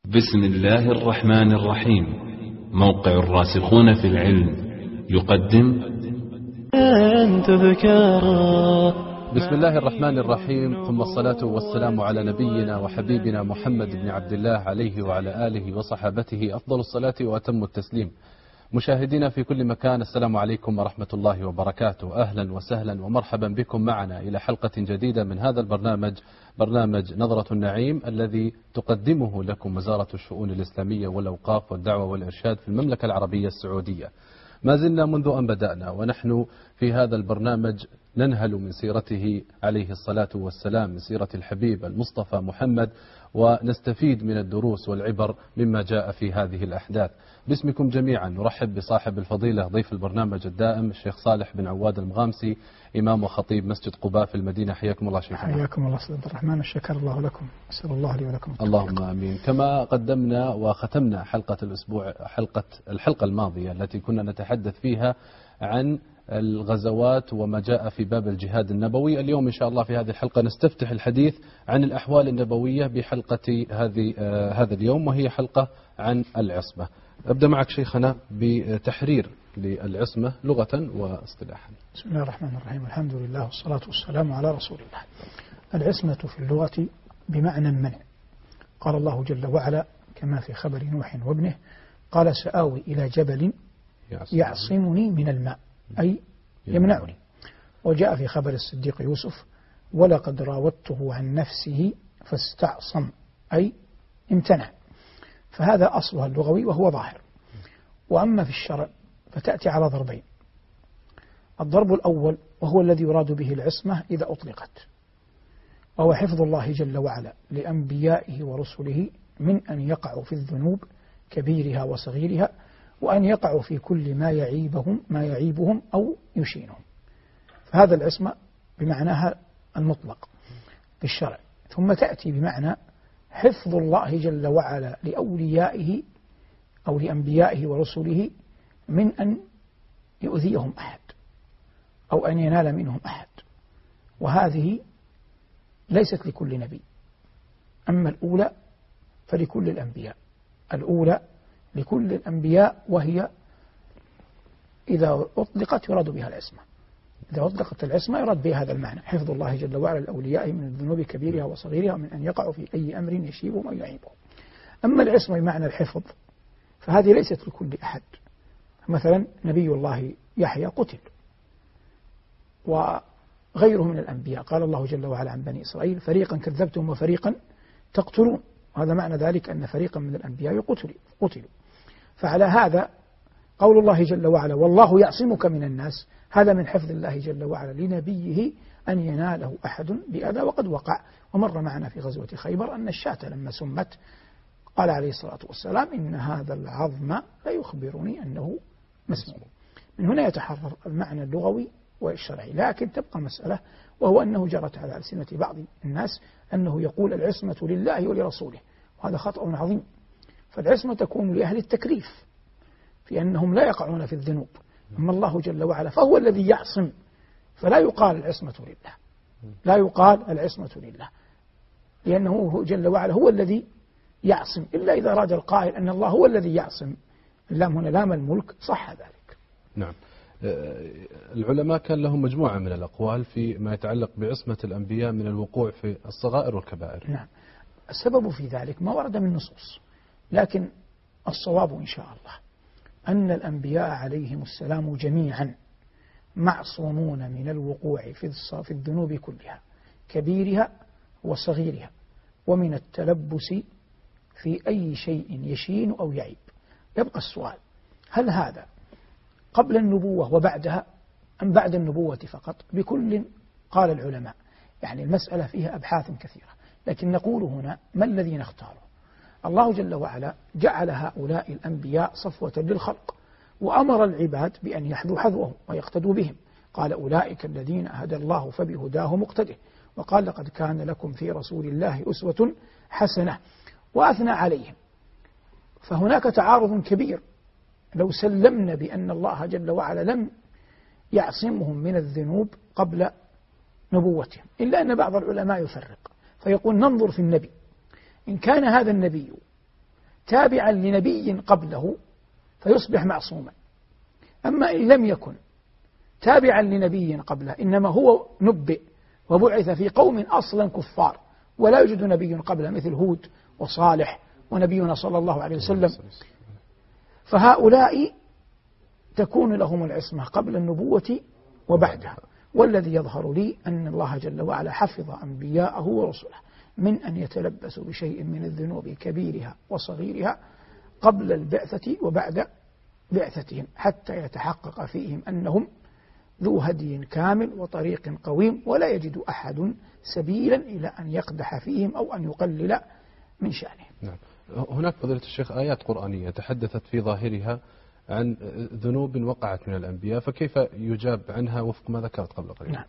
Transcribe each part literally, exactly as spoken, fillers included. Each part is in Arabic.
بسم الله الرحمن الرحيم. موقع الراسخون في العلم يقدم بسم الله الرحمن الرحيم، ثم الصلاة والسلام على نبينا وحبيبنا محمد بن عبد الله عليه وعلى آله وصحابته أفضل الصلاة وأتم التسليم. مشاهدينا في كل مكان، السلام عليكم ورحمة الله وبركاته. أهلا وسهلا ومرحبا بكم معنا إلى حلقة جديدة من هذا البرنامج، برنامج نظرة النعيم، الذي تقدمه لكم وزارة الشؤون الإسلامية والأوقاف والدعوة والإرشاد في المملكة العربية السعودية. ما زلنا منذ أن بدأنا ونحن في هذا البرنامج ننهل من سيرته عليه الصلاة والسلام، من سيرة الحبيب المصطفى محمد، ونستفيد من الدروس والعبر مما جاء في هذه الأحداث. باسمكم جميعا نرحب بصاحب الفضيلة ضيف البرنامج الدائم الشيخ صالح بن عواد المغامسي، إمام وخطيب مسجد قباء في المدينة. حياكم الله شيخنا. حياكم الله سيد الرحمن، الشكر الله لكم، أسأل الله لي ولكم التوفيق. اللهم آمين. كما قدمنا وختمنا حلقة الأسبوع حلقة الحلقة الماضية التي كنا نتحدث فيها عن الغزوات وما جاء في باب الجهاد النبوي، اليوم إن شاء الله في هذه الحلقة نستفتح الحديث عن الأحوال النبوية بحلقة هذه آه هذا اليوم، وهي حلقة عن العصمة. أبدأ معك شيخنا بتحرير للعصمة لغة واصطلاحا. بسم الله الرحمن الرحيم، الحمد لله والصلاة والسلام على رسول الله. العصمة في اللغة بمعنى المنع. قال الله جل وعلا كما في خبر نوح وابنه: قال سآوي إلى جبل يعصمني من الماء، أي يمنعني. وجاء في خبر الصديق يوسف: ولقد راودته عن نفسه فاستعصم، أي امتنع. فهذا أصلها اللغوي وهو ظاهر. وأما في الشرع فتأتي على ضربين. الضرب الأول وهو الذي يراد به العصمة إذا أطلقت، وهو حفظ الله جل وعلا لأنبيائه ورسله من أن يقعوا في الذنوب كبيرها وصغيرها، وأن يقعوا في كل ما يعيبهم ما يعيبهم أو يشينهم. فهذا العصمة بمعناها المطلق في الشرع. ثم تأتي بمعنى حفظ الله جل وعلا لأوليائه أو لأنبيائه ورسله من أن يؤذيهم أحد أو أن ينال منهم أحد، وهذه ليست لكل نبي. أما الأولى فلكل الأنبياء. الأولى لكل الأنبياء، وهي إذا أطلقت يراد بها العصمة. إذا أطلقت العصمة يراد بها هذا المعنى: حفظ الله جل وعلا لأوليائه من الذنوب كبيرها وصغيرها، ومن أن يقعوا في أي أمر يشيبهم أو يعيبهم. أما العصمة بمعنى الحفظ فهذه ليست لكل أحد. مثلا نبي الله يحيى قتل، وغيره من الأنبياء قال الله جل وعلا عن بني إسرائيل: فريقا كذبتم وفريقا تقتلون. وهذا معنى ذلك أن فريقا من الأنبياء قتلوا. فعلى هذا قول الله جل وعلا: والله يعصمك من الناس، هذا من حفظ الله جل وعلا لنبيه أن يناله أحد بأذى. وقد وقع ومر معنا في غزوة خيبر أن الشاة لما سمت قال عليه الصلاة والسلام: إن هذا العظم لا يخبرني أنه مسموم. من هنا يتحرر المعنى اللغوي والشرعي. لكن تبقى مسألة، وهو أنه جرت على ألسنة بعض الناس أنه يقول العصمة لله ولرسوله، وهذا خطأ عظيم. فالعصمة تكون لأهل التكليف في أنهم لا يقعون في الذنوب، أما الله جل وعلا فهو الذي يعصم، فلا يقال العصمة لله، لا يقال العصمة لله، لأنه جل وعلا هو الذي يعصم، إلا إذا أراد القائل أن الله هو الذي يعصم. اللام هنا لام الملك، صح ذلك. نعم. العلماء كان لهم مجموعة من الأقوال في ما يتعلق بعصمة الأنبياء من الوقوع في الصغائر والكبائر. نعم. السبب في ذلك ما ورد من نصوص، لكن الصواب إن شاء الله أن الأنبياء عليهم السلام جميعا معصومون من الوقوع في الذنوب كلها كبيرها وصغيرها، ومن التلبس في أي شيء يشين أو يعيب. يبقى السؤال: هل هذا قبل النبوة وبعدها أم بعد النبوة فقط؟ بكل قال العلماء، يعني المسألة فيها أبحاث كثيرة، لكن نقول هنا ما الذي نختاره. الله جل وعلا جعل هؤلاء الأنبياء صفوة للخلق، وأمر العباد بأن يحذوا حذوهم ويقتدوا بهم. قال: أولئك الذين هدى الله فبهداه مقتده، وقال: لقد كان لكم في رسول الله أسوة حسنة، وأثنى عليهم. فهناك تعارض كبير لو سلمنا بأن الله جل وعلا لم يعصمهم من الذنوب قبل نبوتهم، إلا أن بعض العلماء يفرق فيقول: ننظر في النبي، إن كان هذا النبي تابعا لنبي قبله فيصبح معصوما. أما إن لم يكن تابعا لنبي قبله، إنما هو نبئ وبعث في قوم أصلا كفار ولا يوجد نبي قبله مثل هود وصالح ونبينا صلى الله عليه وسلم، فهؤلاء تكون لهم العصمة قبل النبوة وبعدها. والذي يظهر لي أن الله جل وعلا حفظ أنبياءه ورسله من أن يتلبسوا بشيء من الذنوب كبيرها وصغيرها قبل البعثة وبعد بعثتهم، حتى يتحقق فيهم أنهم ذو هدي كامل وطريق قويم، ولا يجد أحد سبيلا إلى أن يقدح فيهم أو أن يقلل من شأنهم. نعم. هناك فضيلة الشيخ آيات قرآنية تحدثت في ظاهرها عن ذنوب وقعت من الأنبياء، فكيف يجاب عنها وفق ما ذكرت قبل قليل؟ نعم.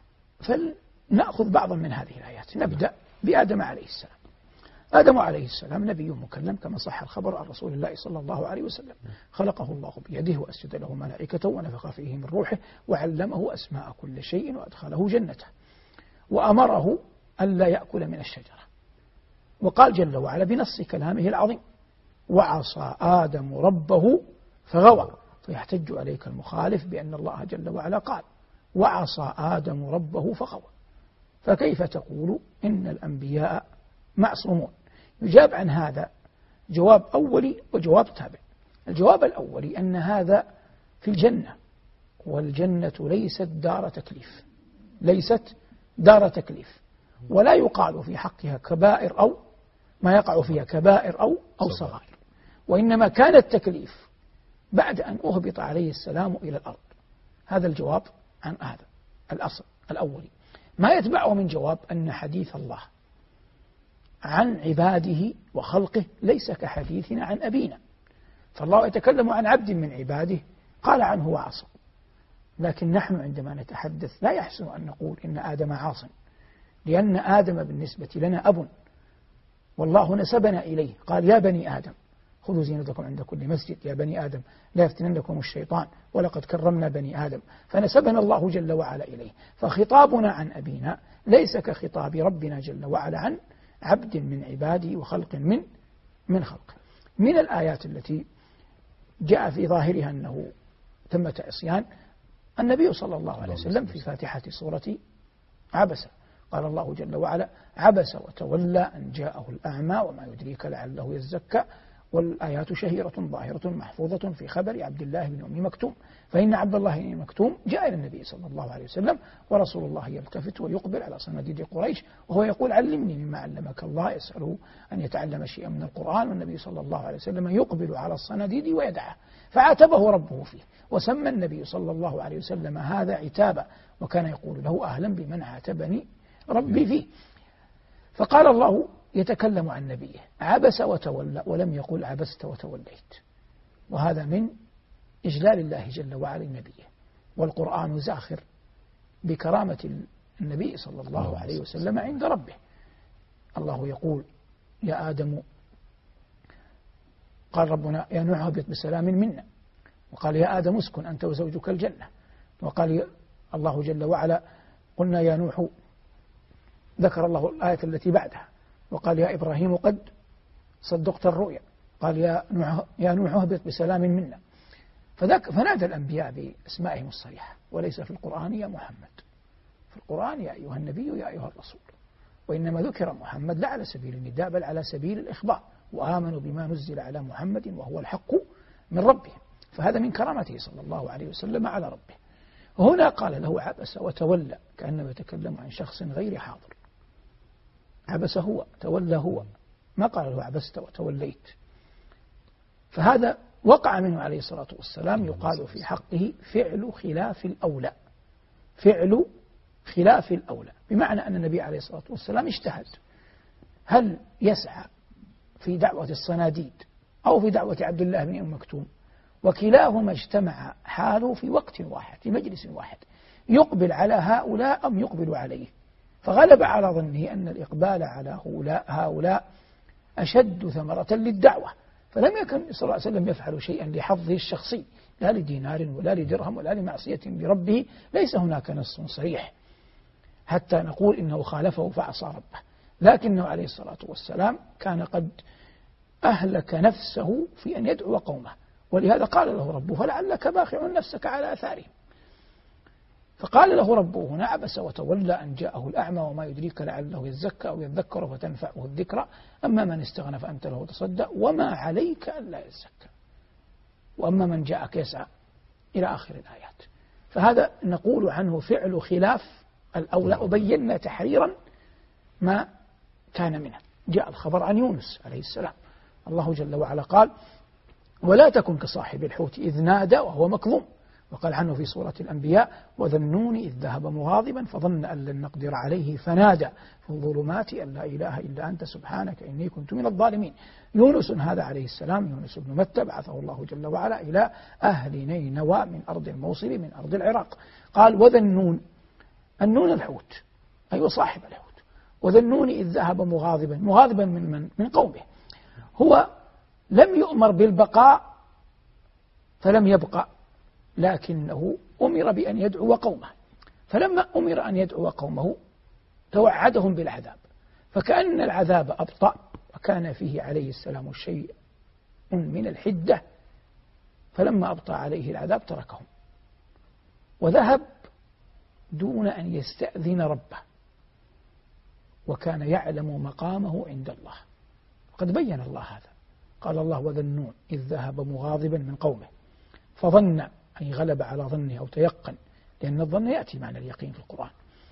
فلنأخذ بعضا من هذه الآيات. نبدأ بآدم عليه السلام. آدم عليه السلام نبي مكلم كما صح الخبر عن رسول الله صلى الله عليه وسلم، خلقه الله بيده وأسجد له ملائكته ونفخ فيه من روحه وعلمه أسماء كل شيء وأدخله جنته وأمره ألا يأكل من الشجرة، وقال جل وعلا بنص كلامه العظيم: وعصى آدم ربه فغوى. فيحتج عليك المخالف بأن الله جل وعلا قال وعصى آدم ربه فغوى، فكيف تقول إن الأنبياء معصومون؟ يجاب عن هذا جواب أولي وجواب تابع. الجواب الأولي أن هذا في الجنة، والجنة ليست دار تكليف، ليست دار تكليف، ولا يقال في حقها كبائر أو ما يقع فيها كبائر أو أو صغائر، وإنما كان التكليف بعد أن أهبط عليه السلام إلى الأرض. هذا الجواب عن هذا الأصل الأولي. ما يتبعه من جواب أن حديث الله عن عباده وخلقه ليس كحديثنا عن أبينا، فالله يتكلم عن عبد من عباده قال عنه وعصى، لكن نحن عندما نتحدث لا يحسن أن نقول إن آدم عاص، لأن آدم بالنسبة لنا أب، والله نسبنا إليه قال يا بني آدم خذوا زينتكم عند كل مسجد، يا بني آدم لا يفتننكم الشيطان ولقد كرمنا بني آدم، فنسبنا الله جل وعلا إليه. فخطابنا عن أبينا ليس كخطاب ربنا جل وعلا عن عبد من عباده وخلق من من خلقه. من الآيات التي جاء في ظاهرها أنه ثمة عصيان النبي صلى الله عليه وسلم في فاتحة سورة عبس، قال الله جل وعلا عبس وتولى أن جاءه الأعمى وما يدريك لعله يزكى، والآيات شهيرة ظاهرة محفوظة في خبر عبد الله بن أم مكتوم، فإن عبد الله بن مكتوم جاء إلى النبي صلى الله عليه وسلم ورسول الله يلتفت ويقبل على صناديد قريش وهو يقول علمني مما علمك الله، يسأله أن يتعلم شيئا من القرآن، والنبي صلى الله عليه وسلم يقبل على الصناديد ويدعه، فعاتبه ربه فيه، وسمى النبي صلى الله عليه وسلم هذا عتابا، وكان يقول له أهلا بمن عاتبني ربي فيه. فقال الله يتكلم عن نبيه عبس وتولى ولم يقل عبست وتوليت، وهذا من إجلال الله جل وعلا لنبيه، والقرآن زاخر بكرامة النبي صلى الله عليه وسلم عند ربه. الله يقول يا آدم، قال ربنا يا نوح اهبط بسلام منا، وقال يا آدم اسكن أنت وزوجك الجنة، وقال الله جل وعلا قلنا يا نوح، ذكر الله الآية التي بعدها وقال يا إبراهيم قد صدقت الرؤيا، قال يا نوح يا نوح اهبط بسلام منا، فذاك فنادى الأنبياء بأسمائهم الصريحة، وليس في القرآن يا محمد، في القرآن يا أيها النبي يا أيها الرسول، وإنما ذكر محمد لا على سبيل النداء بل على سبيل الإخبار، وآمنوا بما نزل على محمد وهو الحق من ربهم، فهذا من كرامته صلى الله عليه وسلم على ربه. هنا قال له عبس وتولى كأنما يتكلم عن شخص غير حاضر، عبس هو تولى هو، ما قال له عبست وتوليت، فهذا وقع منه عليه الصلاة والسلام يقال في حقه فعل خلاف الأولى، فعل خلاف الأولى، بمعنى أن النبي عليه الصلاة والسلام اجتهد هل يسعى في دعوة الصناديد أو في دعوة عبد الله بن أم مكتوم، وكلاهما اجتمع حاله في وقت واحد في مجلس واحد، يقبل على هؤلاء أم يقبل عليه، فغلب على ظنه أن الإقبال على هؤلاء أشد ثمرة للدعوة، فلم يكن صلى الله عليه وسلم يفعل شيئا لحظه الشخصي لا لدينار ولا لدرهم ولا لمعصية بربه، ليس هناك نص صريح حتى نقول إنه خالفه فعصى ربه، لكنه عليه الصلاة والسلام كان قد أهلك نفسه في أن يدعو قومه، ولهذا قال له ربه فلعلك باخع نفسك على آثارهم. فقال له ربه هنا عبس وتولى أن جاءه الأعمى وما يدريك لعله يزكى أو يذكر فتنفعه الذكرى أما من استغنى فأنت له تصدى وما عليك ألا يزكى وأما من جاءك يسعى إلى آخر الآيات. فهذا نقول عنه فعل خلاف الأولى، وبينا تحريرا ما كان منه. جاء الخبر عن يونس عليه السلام، الله جل وعلا قال ولا تكن كصاحب الحوت إذ نادى وهو مكظوم، وقال عنه في سورة الأنبياء وذا النون إذ ذهب مغاضبا فظن أن لن نقدر عليه فنادى في الظلمات أن لا إله إلا أنت سبحانك إني كنت من الظالمين. يونس هذا عليه السلام يونس بن متى بعثه الله جل وعلا إلى أهل نينوى من أرض الموصل من أرض العراق. قال وذا النون، النون الحوت أي أيوة صاحب الحوت، وذا النون إذ ذهب مغاضبا، مغاضبا من من من قومه، هو لم يؤمر بالبقاء فلم يبقى، لكنه أمر بأن يدعو قومه، فلما أمر أن يدعو قومه توعدهم بالعذاب، فكأن العذاب أبطأ وكان فيه عليه السلام شيء من الحدة، فلما أبطأ عليه العذاب تركهم وذهب دون أن يستأذن ربه، وكان يعلم مقامه عند الله. وقد بين الله هذا، قال الله وذا النون إذ ذهب مغاضبا من قومه فظن أي غلب على ظنه أو تيقن، لأن الظن يأتي معنى اليقين في القرآن،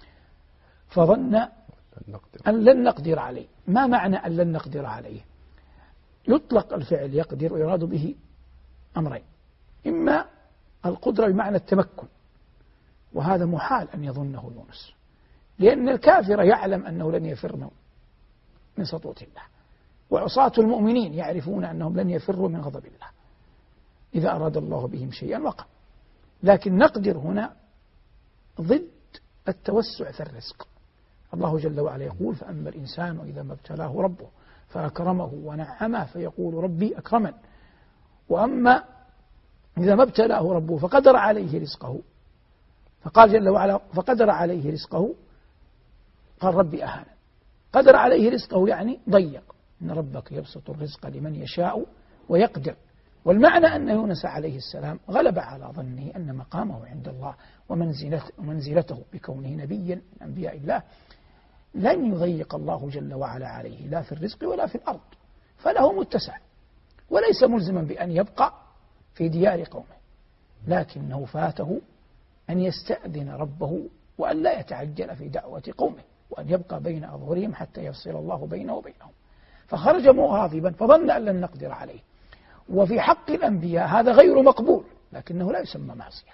فظن أن لن نقدر عليه. ما معنى أن لن نقدر عليه؟ يطلق الفعل يقدر ويراد به أمرين، إما القدرة بمعنى التمكن، وهذا محال أن يظنه يونس، لأن الكافر يعلم أنه لن يفر من سطوة الله، وعصاة المؤمنين يعرفون أنهم لن يفروا من غضب الله إذا أراد الله بهم شيئا وقع. لكن نقدر هنا ضد التوسع في الرزق. الله جل وعلا يقول فأما الإنسان إذا ما ابتلاه ربه فأكرمه ونعمه فيقول ربي أكرمن، وأما إذا ما ابتلاه ربه فقدر عليه رزقه، فقال جل وعلا فقدر عليه رزقه قال ربي أهانا. قدر عليه رزقه يعني ضيق، إن ربك يبسط الرزق لمن يشاء ويقدر. والمعنى أن يونس عليه السلام غلب على ظنه أن مقامه عند الله ومنزلته, ومنزلته بكونه نبيا من أنبياء الله لن يضيق الله جل وعلا عليه لا في الرزق ولا في الأرض، فله متسع وليس ملزما بأن يبقى في ديار قومه، لكنه فاته أن يستأذن ربه وأن لا يتعجل في دعوة قومه، وأن يبقى بين أظهرهم حتى يفصل الله بينه وبينهم. فخرج مغاضبا فظن أن لن نقدر عليه. وفي حق الأنبياء هذا غير مقبول، لكنه لا يسمى معصية،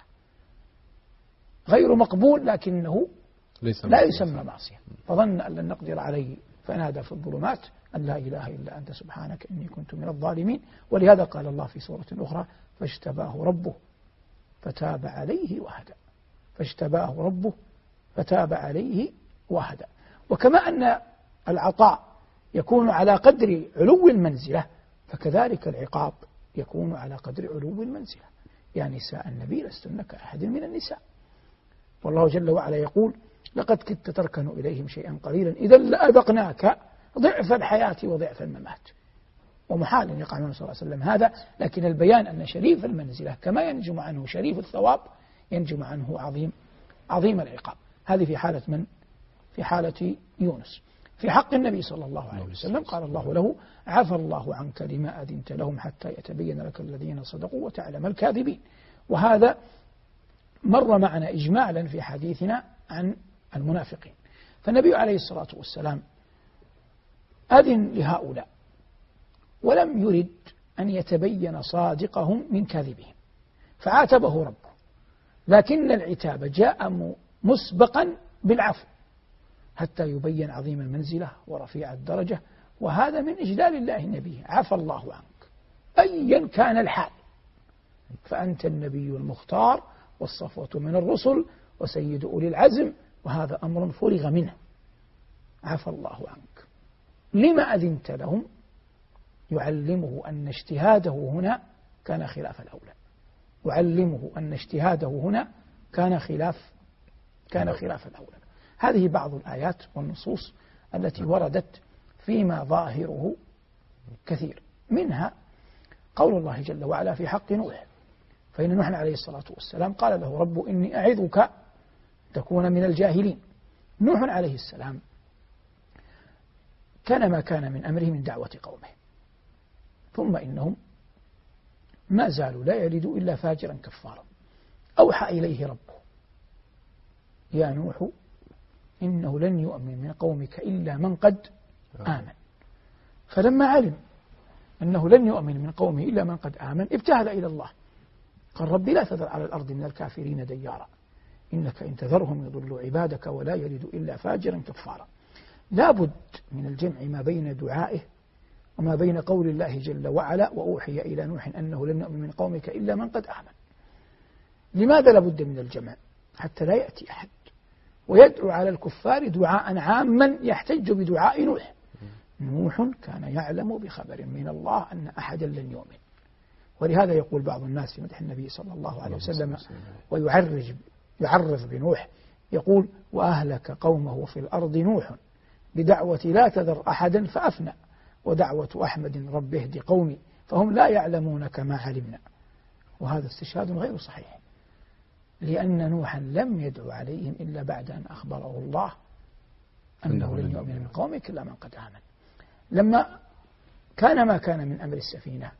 غير مقبول لكنه لا يسمى معصية. فظن أن لن نقدر عليه فنادى في الظلمات أن لا إله إلا أنت سبحانك إني كنت من الظالمين. ولهذا قال الله في سورة أخرى فاجتباه ربه فتاب عليه وهدى، فاجتباه ربه فتاب عليه وهدى. وكما أن العطاء يكون على قدر علو المنزلة، فكذلك العقاب يكون على قدر علو المنزلة. يا نساء النبي لستن كأحد من النساء، والله جل وعلا يقول لقد كدت تركن إليهم شيئا قليلا إذا لأذقناك ضعف الحياة وضعف الممات. ومحال أن يقع النبي صلى الله عليه وسلم هذا، لكن البيان أن شريف المنزلة كما ينجم عنه شريف الثواب ينجم عنه عظيم عظيم العقاب. هذه في حالة من؟ في حالة يونس. في حق النبي صلى الله عليه وسلم قال الله له عفى الله عنك لما أذنت لهم حتى يتبين لك الذين صدقوا وتعلم الكاذبين. وهذا مر معنا إجمالا في حديثنا عن المنافقين. فالنبي عليه الصلاة والسلام أذن لهؤلاء ولم يرد أن يتبين صادقهم من كاذبهم، فعاتبه ربه، لكن العتاب جاء مسبقا بالعفو حتى يبين عظيم المنزلة ورفيع الدرجة. وهذا من إجلال الله نبيه، عفى الله عنك أيا كان الحال، فأنت النبي المختار والصفوة من الرسل وسيد أولي العزم، وهذا أمر فرغ منه، عفى الله عنك. لما أذنت لهم؟ يعلمه أن اجتهاده هنا كان خلاف الأولى، يعلمه أن اجتهاده هنا كان خلاف كان خلاف الأولى. هذه بعض الآيات والنصوص التي وردت فيما ظاهره كثير منها قول الله جل وعلا في حق نوح، فإن نوح عليه الصلاة والسلام قال له رب إني أعظك تكون من الجاهلين. نوح عليه السلام كان ما كان من أمره من دعوة قومه، ثم إنهم ما زالوا لا يلدوا إلا فاجرا كفارا. أوحى إليه ربه يا نوح إنه لن يؤمن من قومك إلا من قد آمن. فلما علم أنه لن يؤمن من قومه إلا من قد آمن ابتهل إلى الله، قال ربي لا تذر على الأرض من الكافرين ديارا إنك إن تذرهم يضلوا عبادك ولا يلدوا إلا فاجرا كفارا. لا بد من الجمع ما بين دعائه وما بين قول الله جل وعلا وأوحي إلى نوح أنه لن يؤمن من قومك إلا من قد آمن. لماذا لا بد من الجمع؟ حتى لا يأتي أحد ويدعو على الكفار دعاء عاما يحتج بدعاء نوح. نوح كان يعلم بخبر من الله أن أحدا لن يؤمن، ولهذا يقول بعض الناس في مدح النبي صلى الله عليه وسلم ويعرج يعرف بنوح، يقول وأهلك قومه في الأرض نوح بدعوة لا تذر أحدا فأفنى ودعوة أحمد رب اهد قومي فهم لا يعلمون كما علمنا. وهذا استشهاد غير صحيح، لأن نوحا لم يدعو عليهم إلا بعد أن أخبره الله أنه لن يؤمن من قومك إلا من قد آمن. لما كان ما كان من أمر السفينة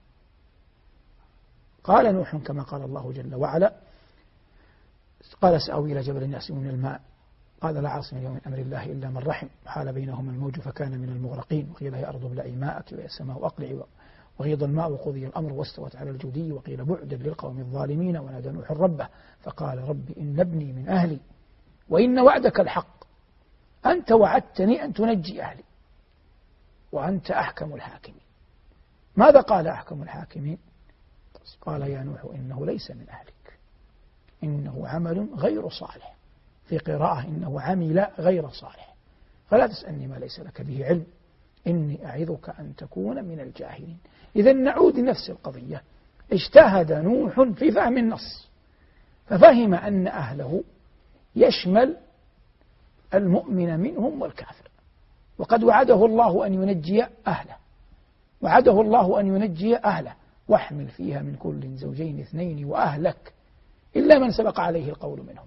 قال نوح كما قال الله جل وعلا قال سأوي إلى جبل يعصمني من الماء قال لا عاصم اليوم من أمر الله إلا من رحم حال بينهما الموج فكان من المغرقين وقيل يا أرض ابلعي ماءك ويا السماء أقلعي وغيض الماء وقضي الأمر واستوت على الجودي وقيل بعدا للقوم الظالمين ونادى نوح ربه فقال رب إن ابني من أهلي وإن وعدك الحق أنت وعدتني أن تنجي أهلي وأنت أحكم الحاكمين. ماذا قال أحكم الحاكمين؟ قال يا نوح إنه ليس من أهلك إنه عمل غير صالح، في قراءة إنه عمل غير صالح، فلا تسألني ما ليس لك به علم إني أعظك أن تكون من الجاهلين. إذا نعود لنفس القضية، اجتهد نوح في فهم النص ففهم أن أهله يشمل المؤمن منهم والكافر، وقد وعده الله أن ينجي أهله وعده الله أن ينجي أهله واحمل فيها من كل زوجين اثنين وأهلك إلا من سبق عليه القول منهم.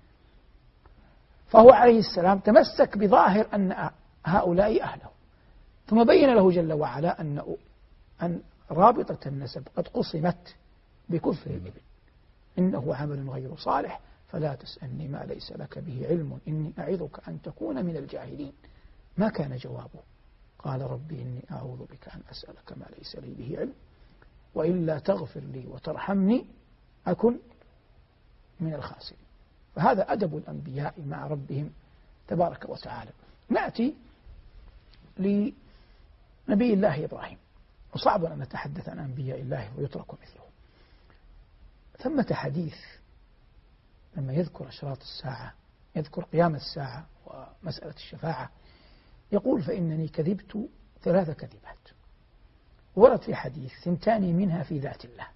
فهو عليه السلام تمسك بظاهر أن هؤلاء أهله، ثم بين له جل وعلا أن أن رابطة النسب قد قصمت بكفر الابن إنه عمل غير صالح فلا تسألني ما ليس لك به علم إني أعظك أن تكون من الجاهلين. ما كان جوابه؟ قال ربي إني أعوذ بك أن أسألك ما ليس لي به علم وإلا تغفر لي وترحمني أكن من الخاسرين. فهذا أدب الأنبياء مع ربهم تبارك وتعالى. نأتي لنبي الله إبراهيم، وصعب أن نتحدث عن أنبياء الله ويترك مثله. ثمة حديث لما يذكر أشراط الساعة يذكر قيام الساعة ومسألة الشفاعة يقول فإنني كذبت ثلاث كذبات. ورد في حديث ثنتان منها في ذات الله.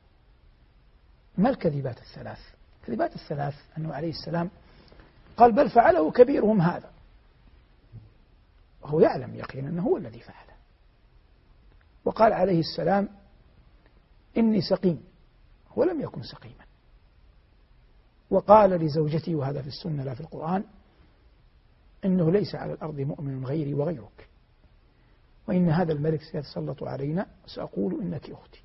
ما الكذبات الثلاث؟ الكذبات الثلاث أنه عليه السلام قال بل فعله كبيرهم هذا، وهو يعلم يقينا أنه هو الذي فعله. وقال عليه السلام إني سقيم، هو لم يكن سقيما. وقال لزوجتي وهذا في السنة لا في القرآن إنه ليس على الأرض مؤمن غيري وغيرك وإن هذا الملك سيتسلط علينا سأقول إنك أختي.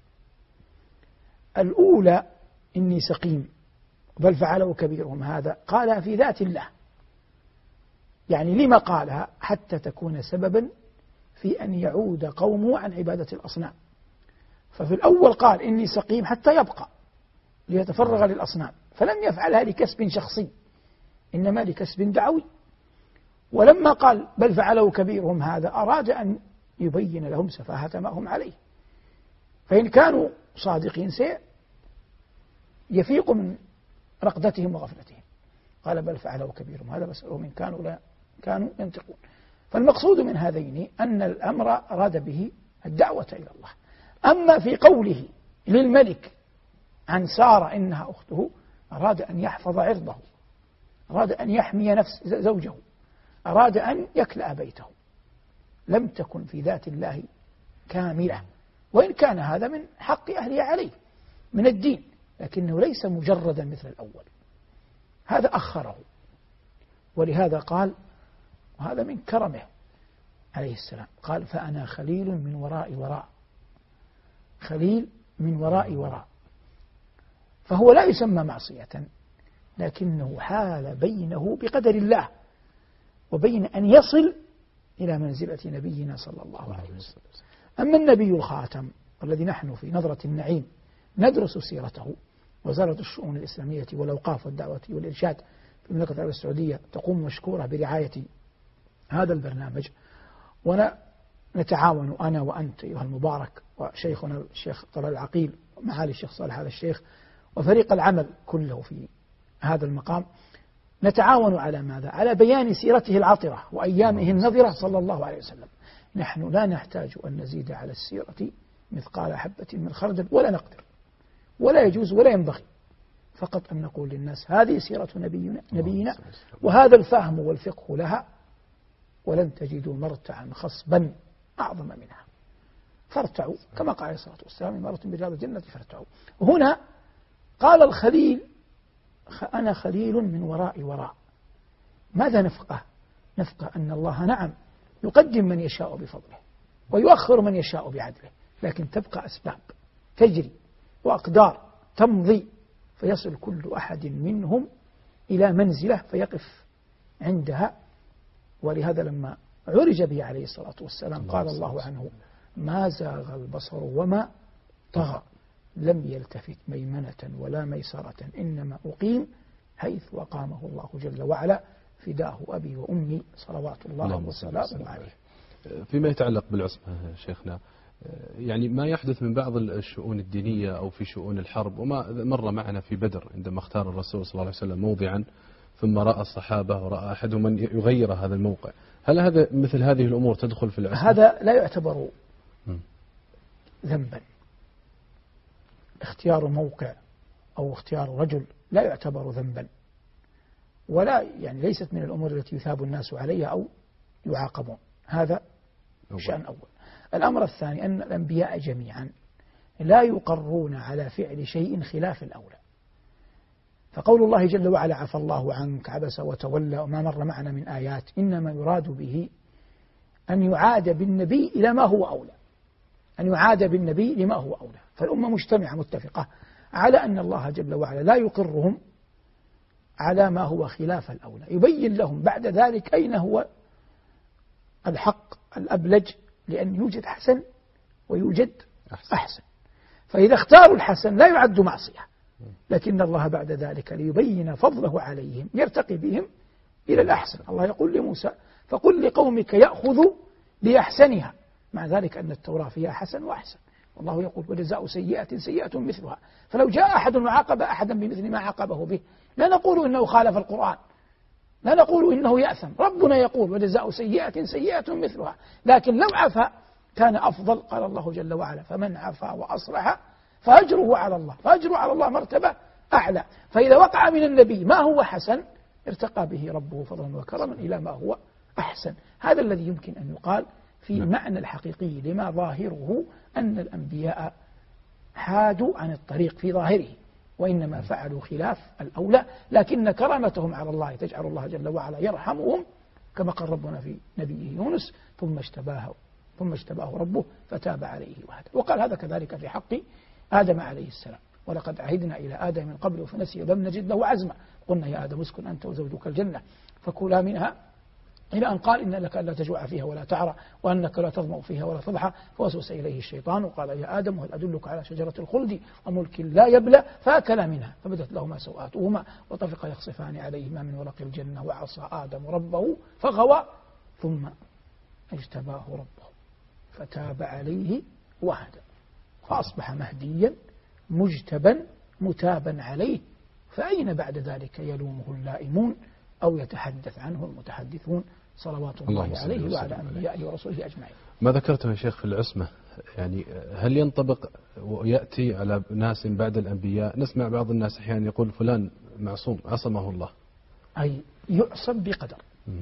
الأولى إني سقيم بل فعله كبيرهم هذا قالها في ذات الله، يعني لما قالها؟ حتى تكون سببا في أن يعود قومه عن عبادة الأصنام. ففي الأول قال إني سقيم حتى يبقى ليتفرغ للأصنام، فلم يفعلها لكسب شخصي إنما لكسب دعوي. ولما قال بل فعله كبيرهم هذا أراد أن يبين لهم سفاهة ما هم عليه، فإن كانوا صادقين سيفيق من رقدتهم وغفلتهم. قال بل فعله كبيرهم هذا بسألهم إن كانوا لا كانوا ينطقون. فالمقصود من هذين أن الأمر أراد به الدعوة إلى الله. أما في قوله للملك عن سارة إنها أخته أراد أن يحفظ عرضه، أراد أن يحمي نفس زوجه، أراد أن يكلأ بيته. لم تكن في ذات الله كاملة وإن كان هذا من حق أهله عليه من الدين، لكنه ليس مجردا مثل الأول، هذا أخره. ولهذا قال، وهذا من كرمه عليه السلام، قال فأنا خليل من وراء وراء، خليل من وراء وراء. فهو لا يسمى معصية، لكنه حال بينه بقدر الله وبين أن يصل إلى منزلة نبينا صلى الله عليه وسلم. أما النبي الخاتم الذي نحن في نظرة النعيم ندرس سيرته، وزارة الشؤون الإسلامية والأوقاف والدعوة والإرشاد في المملكة العربية السعودية تقوم مشكورة برعاية هذا البرنامج، ونتعاون أنا وأنت أيها المبارك وشيخنا الشيخ طلال العقيل ومعالي الشيخ صالح هذا الشيخ وفريق العمل كله في هذا المقام، نتعاون على ماذا؟ على بيان سيرته العطرة وأيامه النظرة صلى الله عليه وسلم. نحن لا نحتاج أن نزيد على السيرة مثقال حبة من خردل، ولا نقدر ولا يجوز ولا ينبغي، فقط أن نقول للناس هذه سيرة نبينا, نبينا وهذا الفهم والفقه لها، ولن تجدوا مرتعا خصبا أعظم منها، فارتعوا كما قال عليه الصلاة والسلام مرة برياض الجنة فارتعوا. وهنا قال الخليل أنا خليل من وراء وراء. ماذا نفقه؟ نفقه أن الله نعم يقدم من يشاء بفضله ويؤخر من يشاء بعدله، لكن تبقى أسباب تجري وأقدار تمضي، فيصل كل أحد منهم إلى منزله فيقف عندها. ولهذا لما عرج به عليه الصلاة والسلام قال الله عنه ما زاغ البصر وما طغى، لم يلتفت ميمنة ولا ميسرة، إنما أقيم حيث أقامه الله جل وعلا، فداه أبي وأمي صلوات الله وسلامه عليه. فيما يتعلق بالعصمة شيخنا، يعني ما يحدث من بعض الشؤون الدينية أو في شؤون الحرب، وما مر معنا في بدر عندما اختار الرسول صلى الله عليه وسلم موضعا ثم رأى الصحابة ورأى أحدهم من يغير هذا الموقع، هل هذا مثل هذه الأمور تدخل في العصمة؟ هذا لا يعتبر ذنبا، اختيار موقع أو اختيار رجل لا يعتبر ذنبا، ولا يعني ليست من الأمور التي يثاب الناس عليها أو يعاقبون، هذا شأن أول. الأمر الثاني أن الأنبياء جميعا لا يقرون على فعل شيء خلاف الأولى، فقول الله جل وعلا عفى الله عنك عبس وتولى وما مر معنا من آيات، إنما يراد به أن يعاد بالنبي إلى ما هو أولى، أن يعاد بالنبي لما هو أولى. فالأمة مجتمعة متفقة على أن الله جل وعلا لا يقرهم على ما هو خلاف الأولى، يبين لهم بعد ذلك أين هو الحق الأبلج، لأن يوجد حسن ويوجد أحسن, أحسن. فإذا اختاروا الحسن لا يعد معصية، لكن الله بعد ذلك ليبين فضله عليهم يرتقي بهم إلى الأحسن. الله يقول لموسى فقل لقومك يأخذوا بأحسنها، مع ذلك أن التوراة فيها حسن وأحسن، والله يقول وجزاء سيئة سيئة مثلها. فلو جاء أحد وعاقب أحدا بمثل ما عاقبه به لا نقول إنه خالف القرآن، لا نقول إنه يأثم، ربنا يقول وجزاء سيئة سيئة مثلها، لكن لو عفا كان أفضل. قال الله جل وعلا فمن عفا وأصلح فأجره على الله، فأجره على الله مرتبة أعلى. فإذا وقع من النبي ما هو حسن ارتقى به ربه فضلا وكرما إلى ما هو أحسن. هذا الذي يمكن أن يقال في المعنى الحقيقي لما ظاهره أن الأنبياء حادوا عن الطريق في ظاهره، وإنما فعلوا خلاف الأولى، لكن كرامتهم على الله تجعل الله جل وعلا يرحمهم، كما قال ربنا في نبيه يونس ثم اشتباه ثم اشتباه ربه فتاب عليه وهدى. وقال هذا كذلك في حق آدم عليه السلام ولقد عهدنا إلى آدم من قبل فنسي ولم نجد له عزما قلنا يا آدم اسكن أنت وزوجك الجنة فكلا منها، إلى أن قال إن لك ألا تجوع فيها ولا تعرى وأنك لا تظمأ فيها ولا تضحى، فوسوس إليه الشيطان وقال يا آدم هل أدلك على شجرة الخلد وملك لا يبلى، فأكلا منها فبدت لهما سوآتهما وطفقا يخصفان عليهما من ورق الجنة وعصى آدم ربه فغوى ثم اجتباه ربه فتاب عليه وهدى، فأصبح مهديا مجتبا متابا عليه. فأين بعد ذلك يلومه اللائمون أو يتحدث عنه المتحدثون صلوات الله, الله عليه وعلى أنبيائه ورسوله أجمعين. ما ذكرته يا شيخ في العصمة، يعني هل ينطبق ويأتي على ناس بعد الأنبياء؟ نسمع بعض الناس أحيانا يقول فلان معصوم عصمه الله، أي يعصم بقدر.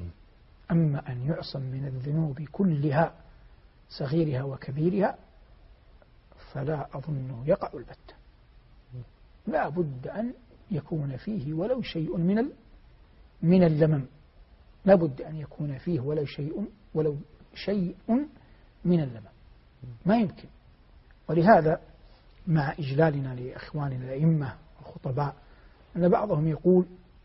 أما أن يعصم من الذنوب كلها صغيرها وكبيرها فلا أظنه يقع البتة، لا بد أن يكون فيه ولو شيء من ال من اللمم، لا بد أن يكون فيه ولو شيء ولو شيء من اللمم، ما يمكن. ولهذا مع إجلالنا لإخواننا الأئمة والخطباء أن بعضهم يقول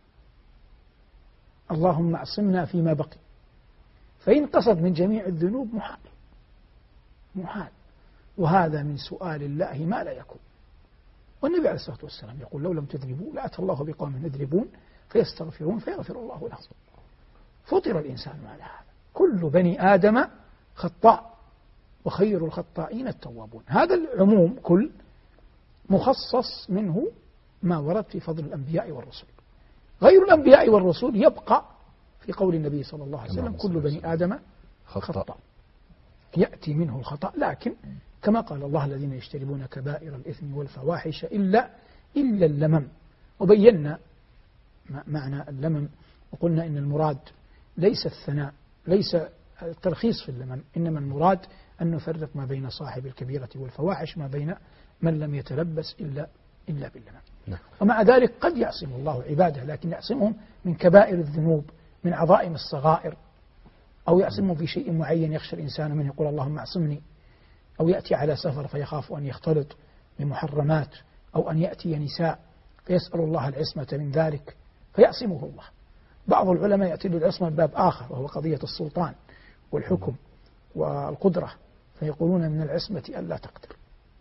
اللهم اعصمنا فيما بقي، فإن قصد من جميع الذنوب محال محال، وهذا من سؤال الله ما لا يكون. والنبي عليه الصلاة والسلام يقول لو لم تذنبوا لأتى الله بقوم يذنبون فيستغفرون فيغفر الله لهم. فطر الإنسان على هذا، كل بني آدم خطاء وخير الخطائين التوابون. هذا العموم كل مخصص منه ما ورد في فضل الأنبياء والرسل. غير الأنبياء والرسل يبقى في قول النبي صلى الله عليه وسلم كل بني آدم خطاء يأتي منه الخطأ، لكن كما قال الله الذين يجتنبون كبائر الإثم والفواحش إلا إلا اللمم. وبينا معنى اللمم وقلنا إن المراد ليس الثناء، ليس الترخيص في اللمم، إنما المراد أن نفرق ما بين صاحب الكبيرة والفواحش، ما بين من لم يتلبس إلا إلا باللمم. نعم. ومع ذلك قد يعصم الله عباده، لكن يعصمهم من كبائر الذنوب، من عظائم الصغائر، أو يعصمهم في شيء معين يخشى الإنسان منه يقول اللهم اعصمني، أو يأتي على سفر فيخاف أن يختلط بمحرمات، أو أن يأتي نساء فيسأل الله العصمة من ذلك فيعصمه الله. بعض العلماء يأتي للعصمة باب آخر وهو قضية السلطان والحكم والقدرة، فيقولون من العصمة ألا تقدر،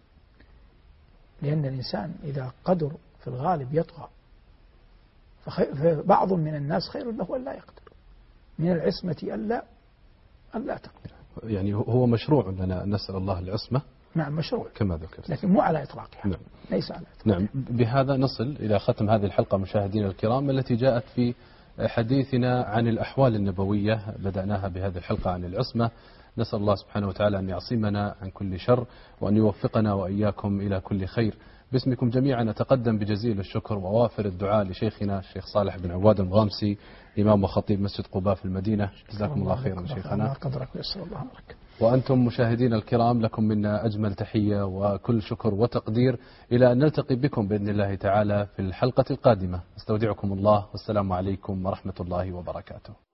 لأن الإنسان إذا قدر في الغالب يطغى، فبعض من الناس خير له ألا يقدر. من العصمة ألا ألا تقدر، يعني هو مشروع لنا نسأل الله العصمة. نعم مشروع كما ذكرت، لكن مو على إطلاقها. نعم. ليس على إطلاقها. نعم. بهذا نصل إلى ختم هذه الحلقة مشاهدينا الكرام، التي جاءت في حديثنا عن الأحوال النبوية. بدأناها بهذه الحلقة عن العصمة. نسأل الله سبحانه وتعالى أن يعصمنا عن كل شر، وأن يوفقنا وإياكم إلى كل خير. باسمكم جميعا أتقدم بجزيل الشكر ووافر الدعاء لشيخنا الشيخ صالح بن عواد المغامسي، إمام وخطيب مسجد قباء في المدينة. جزاكم الله خيرا شيخنا. وأنتم مشاهدينا الكرام لكم منا أجمل تحية وكل شكر وتقدير، إلى أن نلتقي بكم بإذن الله تعالى في الحلقة القادمة. استودعكم الله، والسلام عليكم ورحمة الله وبركاته.